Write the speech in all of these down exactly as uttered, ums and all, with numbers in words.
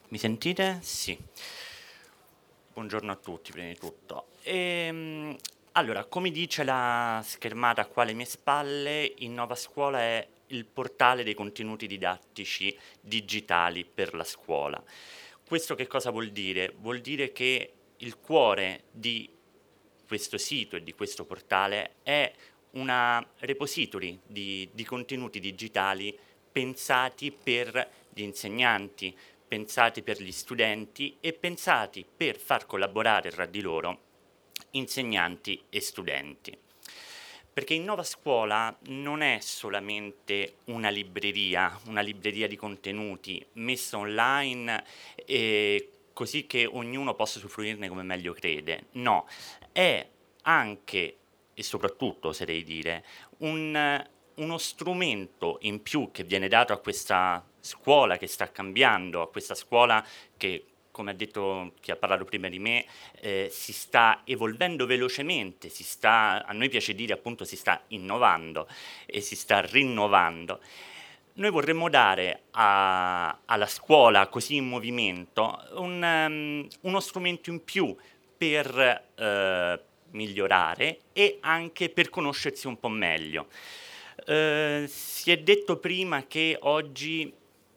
Mi sentite? Sì. Buongiorno a tutti, prima di tutto. Ehm, allora, come dice la schermata qua alle mie spalle, Innova Scuola è il portale dei contenuti didattici digitali per la scuola. Questo che cosa vuol dire? Vuol dire che il cuore di questo sito e di questo portale è una repository di, di contenuti digitali pensati per gli insegnanti, pensati per gli studenti e pensati per far collaborare tra di loro insegnanti e studenti. Perché Innova Scuola non è solamente una libreria, una libreria di contenuti messa online eh, così che ognuno possa usufruirne come meglio crede. No, è anche e soprattutto, oserei dire, un, uno strumento in più che viene dato a questa scuola che sta cambiando, a questa scuola che, come ha detto chi ha parlato prima di me, eh, si sta evolvendo velocemente, si sta, a noi piace dire appunto si sta innovando e si sta rinnovando. Noi vorremmo dare a, alla scuola così in movimento un, um, uno strumento in più per eh, migliorare e anche per conoscersi un po' meglio. Eh, si è detto prima che oggi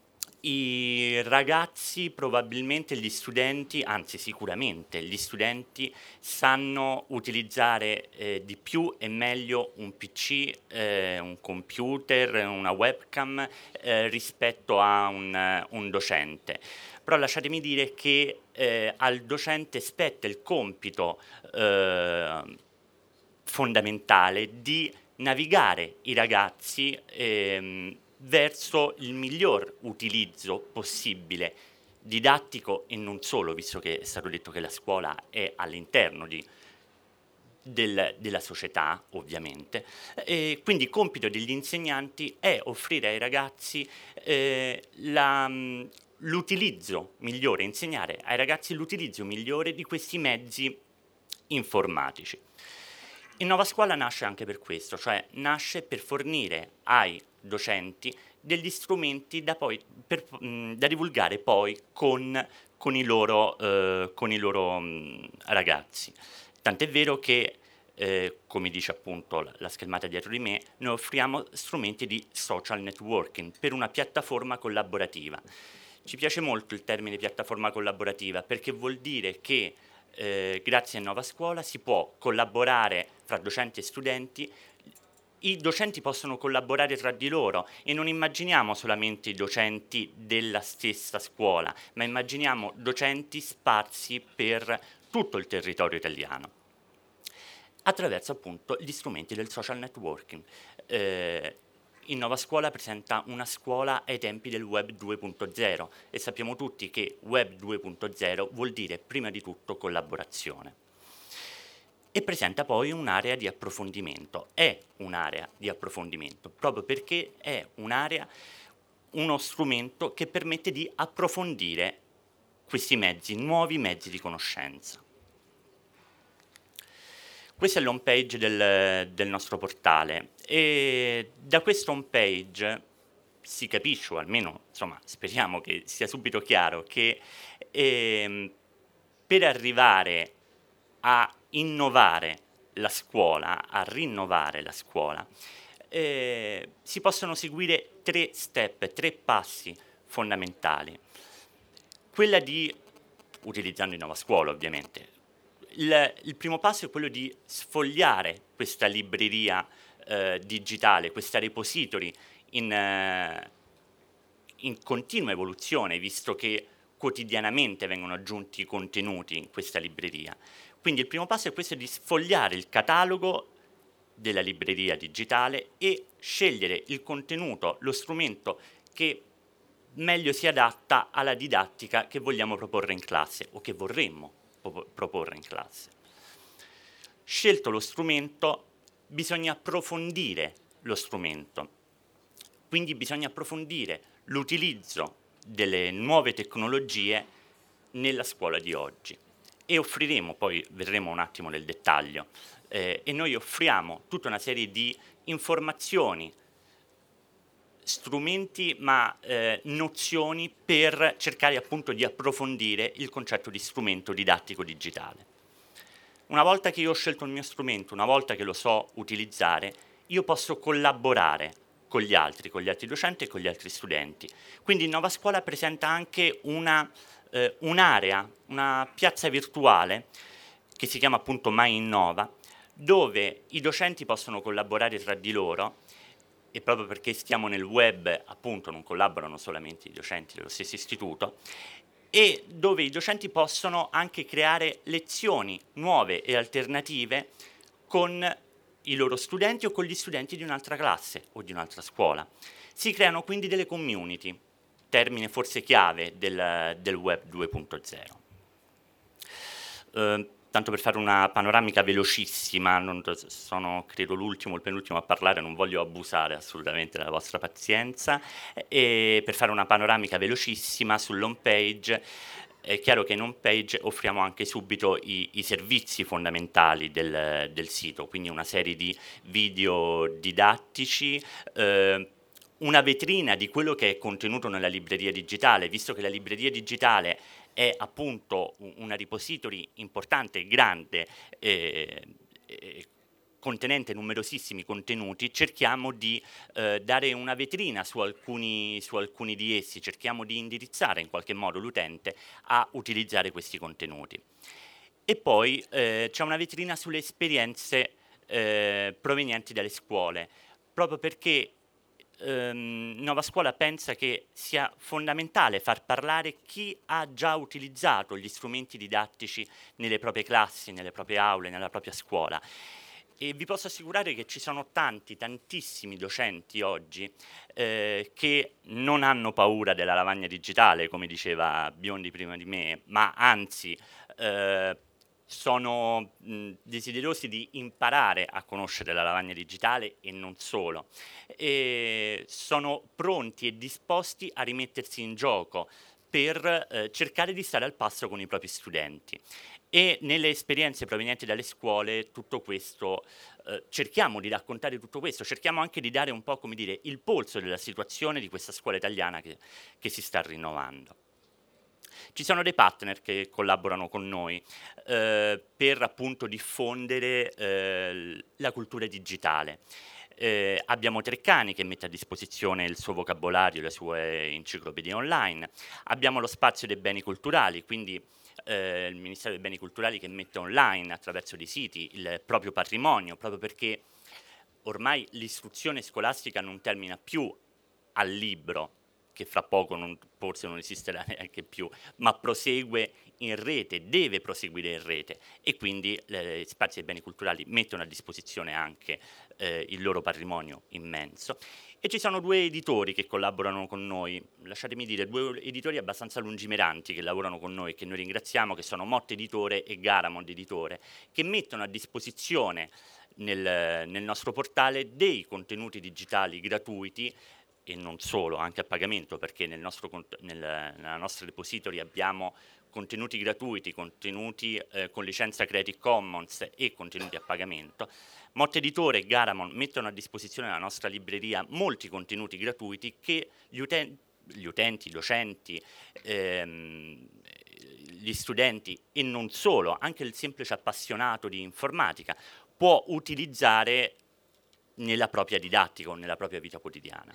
i ragazzi, probabilmente gli studenti, anzi sicuramente gli studenti, sanno utilizzare eh, di più e meglio un P C, eh, un computer, una webcam eh, rispetto a un, un docente. Però lasciatemi dire che eh, al docente spetta il compito eh, fondamentale di navigare i ragazzi ehm, verso il miglior utilizzo possibile, didattico e non solo, visto che è stato detto che la scuola è all'interno di, del, della società, ovviamente. E quindi il compito degli insegnanti è offrire ai ragazzi eh, la, l'utilizzo migliore, insegnare ai ragazzi l'utilizzo migliore di questi mezzi informatici. Innova Scuola nasce anche per questo, cioè nasce per fornire ai docenti degli strumenti da, poi, per, mh, da divulgare poi con, con i loro, eh, con i loro mh, ragazzi. Tant'è vero che, eh, come dice appunto la, la schermata dietro di me, noi offriamo strumenti di social networking per una piattaforma collaborativa. Ci piace molto il termine piattaforma collaborativa perché vuol dire che eh, grazie a Innova Scuola si può collaborare fra docenti e studenti. I docenti possono collaborare tra di loro e non immaginiamo solamente i docenti della stessa scuola, ma immaginiamo docenti sparsi per tutto il territorio italiano attraverso appunto gli strumenti del social networking. Eh, Innova Scuola presenta una scuola ai tempi del web due punto zero e sappiamo tutti che web due punto zero vuol dire prima di tutto collaborazione. E presenta poi un'area di approfondimento. È un'area di approfondimento proprio perché è un'area, uno strumento che permette di approfondire questi mezzi, nuovi mezzi di conoscenza. Questa è l'home page del, del nostro portale e da questa home page si capisce, o almeno insomma, speriamo che sia subito chiaro, che ehm, per arrivare a innovare la scuola, a rinnovare la scuola, eh, si possono seguire tre step, tre passi fondamentali. Quella di, utilizzando Innova Scuola ovviamente, il, il primo passo è quello di sfogliare questa libreria eh, digitale, questa repository in, eh, in continua evoluzione, visto che quotidianamente vengono aggiunti contenuti in questa libreria. Quindi il primo passo è questo di sfogliare il catalogo della libreria digitale e scegliere il contenuto, lo strumento che meglio si adatta alla didattica che vogliamo proporre in classe o che vorremmo proporre in classe. Scelto lo strumento, bisogna approfondire lo strumento, quindi bisogna approfondire l'utilizzo delle nuove tecnologie nella scuola di oggi e offriremo, poi vedremo un attimo nel dettaglio, eh, e noi offriamo tutta una serie di informazioni strumenti ma eh, nozioni per cercare appunto di approfondire il concetto di strumento didattico digitale. Una volta che io ho scelto il mio strumento, una volta che lo so utilizzare, io posso collaborare con gli altri, con gli altri docenti e con gli altri studenti. Quindi Innova Scuola presenta anche una, eh, un'area, una piazza virtuale che si chiama appunto My Innova, dove i docenti possono collaborare tra di loro, e proprio perché stiamo nel web, appunto, non collaborano solamente i docenti dello stesso istituto, e dove i docenti possono anche creare lezioni nuove e alternative con i loro studenti o con gli studenti di un'altra classe o di un'altra scuola. Si creano quindi delle community, termine forse chiave del, del web due punto zero. Eh, tanto per fare una panoramica velocissima, non sono credo l'ultimo o il penultimo a parlare, non voglio abusare assolutamente della vostra pazienza, e per fare una panoramica velocissima sull'home page, è chiaro che in home page offriamo anche subito i, i servizi fondamentali del, del sito, quindi una serie di video didattici, eh, una vetrina di quello che è contenuto nella libreria digitale, visto che la libreria digitale è appunto una repository importante e grande, eh, eh, contenente numerosissimi contenuti, cerchiamo di eh, dare una vetrina su alcuni, su alcuni di essi, cerchiamo di indirizzare in qualche modo l'utente a utilizzare questi contenuti. E poi eh, c'è una vetrina sulle esperienze eh, provenienti dalle scuole, proprio perché ehm, Innova Scuola pensa che sia fondamentale far parlare chi ha già utilizzato gli strumenti didattici nelle proprie classi, nelle proprie aule, nella propria scuola. E vi posso assicurare che ci sono tanti, tantissimi docenti oggi eh, che non hanno paura della lavagna digitale, come diceva Biondi prima di me, ma anzi eh, sono mh, desiderosi di imparare a conoscere la lavagna digitale e non solo. E sono pronti e disposti a rimettersi in gioco per eh, cercare di stare al passo con i propri studenti. E nelle esperienze provenienti dalle scuole tutto questo, eh, cerchiamo di raccontare tutto questo, cerchiamo anche di dare un po', come dire, il polso della situazione di questa scuola italiana che, che si sta rinnovando. Ci sono dei partner che collaborano con noi eh, per appunto diffondere eh, la cultura digitale. Eh, abbiamo Treccani che mette a disposizione il suo vocabolario, le sue enciclopedie online. Abbiamo lo spazio dei beni culturali, quindi eh, il Ministero dei Beni Culturali che mette online attraverso dei siti il proprio patrimonio, proprio perché ormai l'istruzione scolastica non termina più al libro, che fra poco non, forse non esisterà neanche più, ma prosegue in rete, deve proseguire in rete, e quindi gli spazi dei beni culturali mettono a disposizione anche eh, il loro patrimonio immenso. E ci sono due editori che collaborano con noi, lasciatemi dire, due editori abbastanza lungimiranti che lavorano con noi, che noi ringraziamo, che sono Motte Editore e Garamond Editore, che mettono a disposizione nel, nel nostro portale dei contenuti digitali gratuiti, e non solo, anche a pagamento, perché nel nostro, nel, nella nostra repository abbiamo contenuti gratuiti, contenuti eh, con licenza Creative Commons e contenuti a pagamento. Motte Editore e Garamond mettono a disposizione nella nostra libreria molti contenuti gratuiti che gli, uten- gli utenti, i docenti, ehm, gli studenti e non solo, anche il semplice appassionato di informatica può utilizzare nella propria didattica o nella propria vita quotidiana.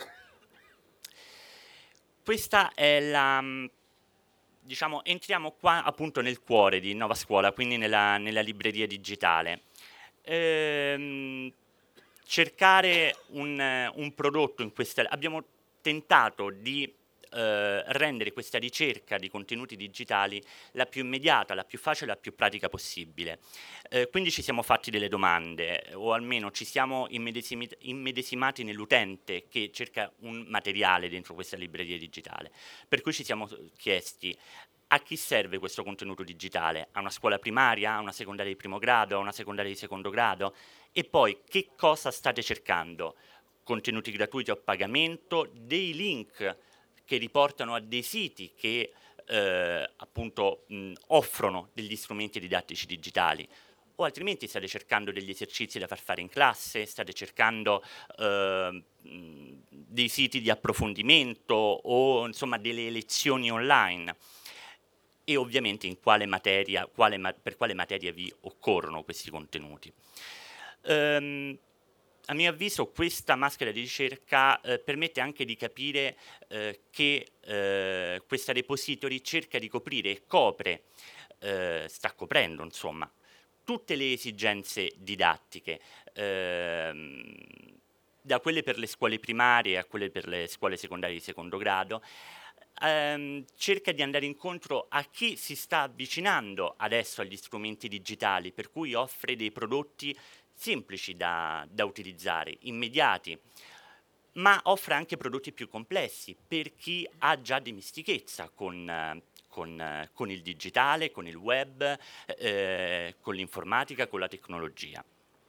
Questa è la, diciamo, entriamo qua appunto nel cuore di Innova Scuola, quindi nella, nella libreria digitale. Ehm, cercare un, un prodotto in questa... Abbiamo tentato di eh, rendere questa ricerca di contenuti digitali la più immediata, la più facile, la più pratica possibile. Eh, quindi ci siamo fatti delle domande, o almeno ci siamo immedesimi- immedesimati nell'utente che cerca un materiale dentro questa libreria digitale. Per cui ci siamo chiesti: a chi serve questo contenuto digitale? A una scuola primaria, a una secondaria di primo grado, a una secondaria di secondo grado? E poi che cosa state cercando? Contenuti gratuiti o a pagamento, dei link che riportano a dei siti che eh, appunto mh, offrono degli strumenti didattici digitali, o altrimenti state cercando degli esercizi da far fare in classe, state cercando eh, mh, dei siti di approfondimento o insomma delle lezioni online. E ovviamente in quale materia, quale ma- per quale materia vi occorrono questi contenuti. Ehm, a mio avviso questa maschera di ricerca eh, permette anche di capire eh, che eh, questa repository cerca di coprire e copre, eh, sta coprendo insomma, tutte le esigenze didattiche, ehm, da quelle per le scuole primarie a quelle per le scuole secondarie di secondo grado, ehm, cerca di andare incontro a chi si sta avvicinando adesso agli strumenti digitali, per cui offre dei prodotti semplici da, da utilizzare, immediati, ma offre anche prodotti più complessi per chi ha già dimestichezza con, eh, con, eh, con il digitale, con il web, eh, con l'informatica, con la tecnologia.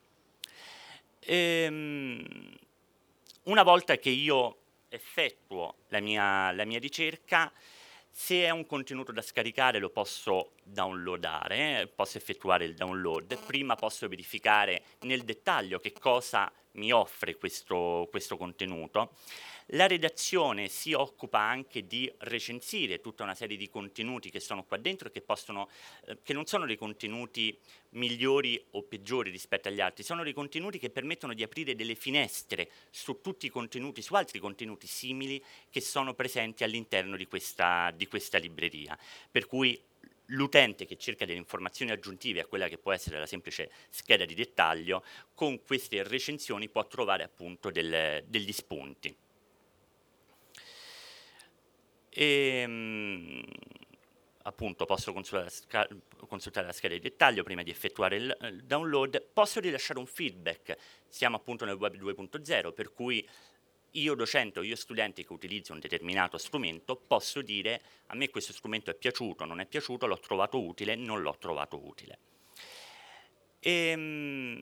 Ehm, una volta che io effettuo la mia, la mia ricerca, se è un contenuto da scaricare lo posso downloadare, eh, posso effettuare il download, prima posso verificare nel dettaglio che cosa mi offre questo, questo contenuto. La redazione si occupa anche di recensire tutta una serie di contenuti che sono qua dentro e che, possono, eh, che non sono dei contenuti migliori o peggiori rispetto agli altri, sono dei contenuti che permettono di aprire delle finestre su tutti i contenuti, su altri contenuti simili che sono presenti all'interno di questa, di questa libreria. Per cui l'utente che cerca delle informazioni aggiuntive a quella che può essere la semplice scheda di dettaglio, con queste recensioni può trovare appunto del, degli spunti. E, mh, appunto posso consultare la, sca- consultare la scheda di dettaglio prima di effettuare il, il download, posso rilasciare un feedback, siamo appunto nel web due punto zero, per cui io docente o io studente che utilizzo un determinato strumento posso dire a me questo strumento è piaciuto, non è piaciuto, l'ho trovato utile, non l'ho trovato utile. Ehm,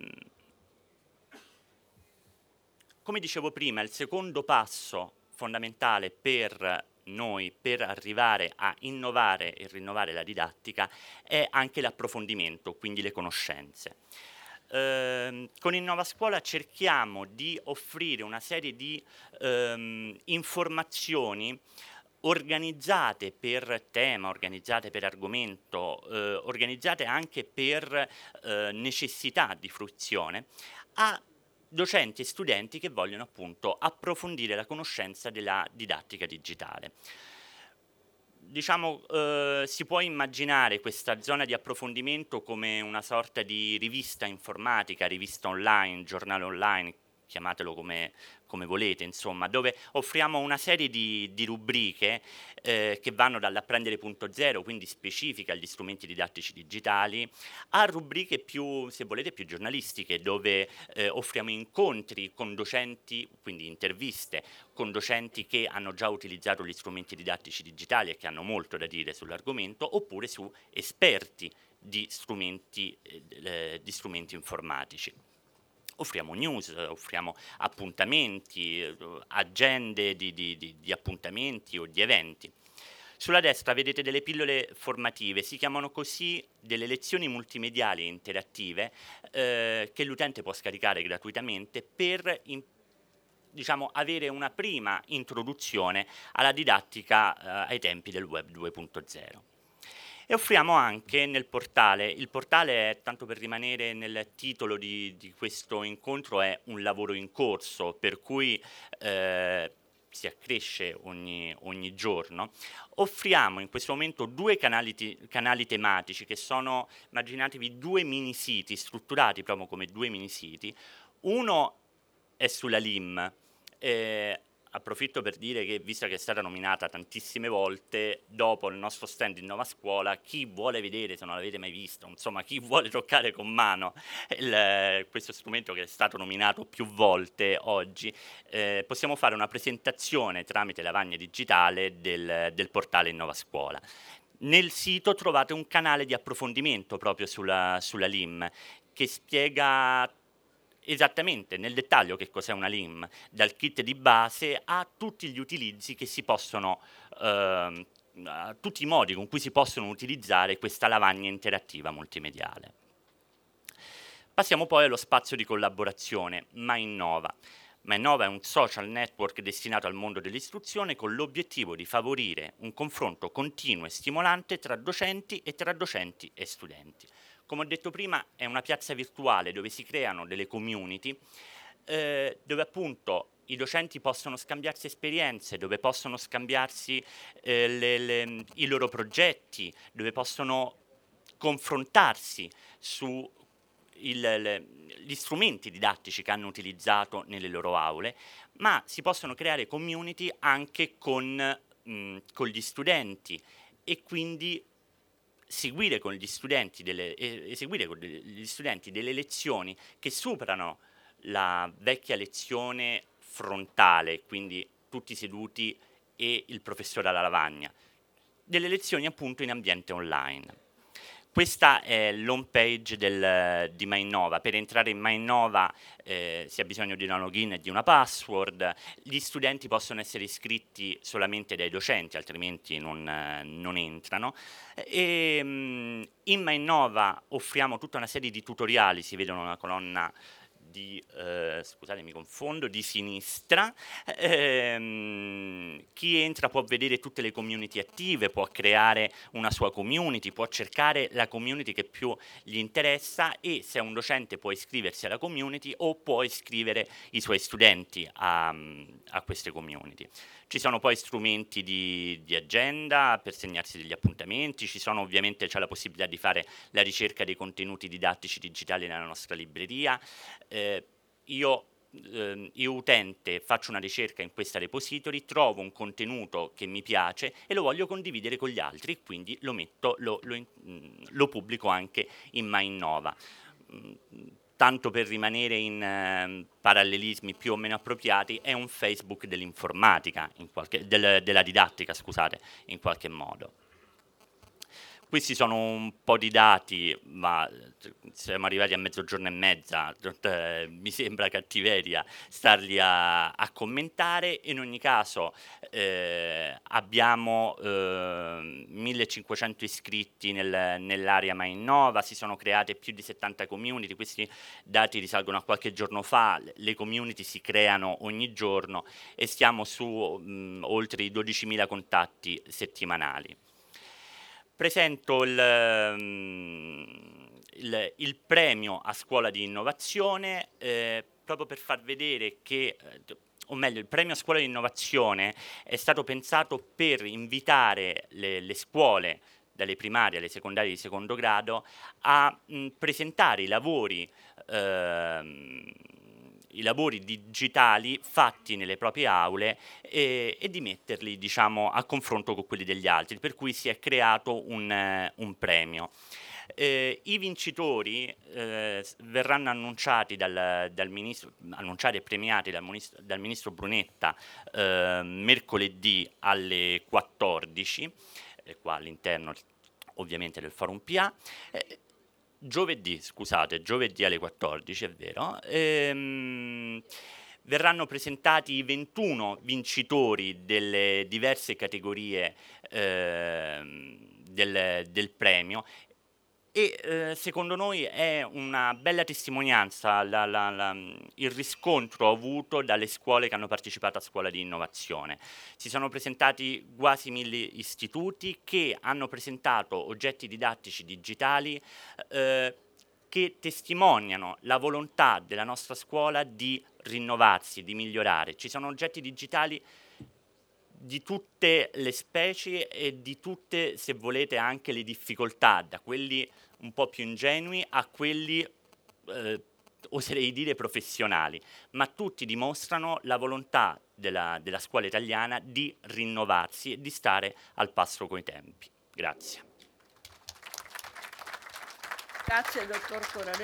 Come dicevo prima, il secondo passo fondamentale per noi per arrivare a innovare e rinnovare la didattica è anche l'approfondimento, quindi le conoscenze. Ehm, con Innova Scuola cerchiamo di offrire una serie di ehm, informazioni organizzate per tema, organizzate per argomento, eh, organizzate anche per eh, necessità di fruizione, a docenti e studenti che vogliono appunto approfondire la conoscenza della didattica digitale. Diciamo, eh, si può immaginare questa zona di approfondimento come una sorta di rivista informatica, rivista online, giornale online, chiamatelo come, come volete, insomma, dove offriamo una serie di, di rubriche eh, che vanno dall'apprendere punto zero, quindi specifiche agli strumenti didattici digitali, a rubriche più, se volete, più giornalistiche, dove eh, offriamo incontri con docenti, quindi interviste, con docenti che hanno già utilizzato gli strumenti didattici digitali e che hanno molto da dire sull'argomento, oppure su esperti di strumenti, eh, di strumenti informatici. Offriamo news, offriamo appuntamenti, eh, agende di, di, di, di appuntamenti o di eventi. Sulla destra vedete delle pillole formative, si chiamano così delle lezioni multimediali e interattive eh, che l'utente può scaricare gratuitamente per in- diciamo, avere una prima introduzione alla didattica eh, ai tempi del web due punto zero. E offriamo anche nel portale, il portale è, tanto per rimanere nel titolo di, di questo incontro, è un lavoro in corso, per cui eh, si accresce ogni, ogni giorno. Offriamo in questo momento due canali, ti- canali tematici che sono, immaginatevi, due mini siti strutturati proprio come due mini siti. Uno è sulla L I M. Eh, approfitto per dire che, visto che è stata nominata tantissime volte, dopo il nostro stand in Nova Scuola, chi vuole vedere, se non l'avete mai visto, insomma, chi vuole toccare con mano il, questo strumento che è stato nominato più volte oggi, eh, possiamo fare una presentazione tramite lavagna digitale del, del portale Innova Scuola. Nel sito trovate un canale di approfondimento proprio sulla, sulla L I M che spiega esattamente nel dettaglio che cos'è una L I M, dal kit di base a tutti gli utilizzi che si possono, ehm, a tutti i modi con cui si possono utilizzare questa lavagna interattiva multimediale. Passiamo poi allo spazio di collaborazione, MyInnova. MyInnova è un social network destinato al mondo dell'istruzione con l'obiettivo di favorire un confronto continuo e stimolante tra docenti e tra docenti e studenti. Come ho detto prima, è una piazza virtuale dove si creano delle community, eh, dove appunto i docenti possono scambiarsi esperienze, dove possono scambiarsi eh, le- le- i loro progetti, dove possono confrontarsi su il- le- gli strumenti didattici che hanno utilizzato nelle loro aule, ma si possono creare community anche con, mh, con gli studenti e quindi seguire con gli studenti delle, e- eseguire con gli studenti delle lezioni che superano la vecchia lezione frontale, quindi tutti seduti e il professore alla lavagna, delle lezioni appunto in ambiente online. Questa è l'home page del, di MyInnova. Per entrare in MyInnova eh, si ha bisogno di una login e di una password. Gli studenti possono essere iscritti solamente dai docenti, altrimenti non, eh, non entrano. E, mm, in MyInnova offriamo tutta una serie di tutoriali, si vedono nella colonna di, eh, scusate mi confondo, di sinistra. Ehm, chi entra può vedere tutte le community attive, può creare una sua community, può cercare la community che più gli interessa e se è un docente può iscriversi alla community o può iscrivere i suoi studenti a, a queste community. Ci sono poi strumenti di, di agenda per segnarsi degli appuntamenti, ci sono ovviamente, c'è la possibilità di fare la ricerca dei contenuti didattici digitali nella nostra libreria. Eh, io ehm, io utente faccio una ricerca in questa repository, trovo un contenuto che mi piace e lo voglio condividere con gli altri, quindi lo metto, lo, lo in- mm, lo pubblico anche in MyInnova. Mm, Tanto per rimanere in ehm, parallelismi più o meno appropriati, è un Facebook dell'informatica, in qualche- del- della didattica, scusate, in qualche modo. Questi sono un po' di dati, ma eh, siamo arrivati a mezzogiorno e mezza, eh, mi sembra cattiveria starli a, a commentare. In ogni caso eh, abbiamo eh, millecinquecento iscritti nel- nell'area MyInnova, si sono create più di settanta community, questi dati risalgono a qualche giorno fa, le community si creano ogni giorno e stiamo su mh, oltre i dodicimila contatti settimanali. Presento il, ehm, il- il premio a scuola di innovazione, eh, proprio per far vedere che, eh, o meglio, il premio a scuola di innovazione è stato pensato per invitare le, le scuole, dalle primarie alle secondarie di secondo grado, a mh, presentare i lavori ehm, i lavori digitali fatti nelle proprie aule e, e di metterli, diciamo, a confronto con quelli degli altri, per cui si è creato un, eh, un premio. Eh, I vincitori eh, s- verranno annunciati dal, dal ministro, annunciati e premiati dal, ministro, dal ministro Brunetta eh, mercoledì alle quattordici, eh, qua all'interno ovviamente del Forum P A. Eh, Giovedì, scusate, giovedì alle quattordici, è vero. Ehm, verranno presentati i ventuno vincitori delle diverse categorie ehm, del, del premio e eh, secondo noi è una bella testimonianza la- la- la- il riscontro avuto dalle scuole che hanno partecipato a scuola di innovazione. Si sono presentati quasi mille istituti che hanno presentato oggetti didattici digitali eh, che testimoniano la volontà della nostra scuola di rinnovarsi, di migliorare. Ci sono oggetti digitali di tutte le specie e di tutte, se volete, anche le difficoltà, da quelli un po' più ingenui a quelli, eh, oserei dire, professionali, ma tutti dimostrano la volontà della, della scuola italiana di rinnovarsi e di stare al passo coi tempi. Grazie. Grazie, dottor Corrado.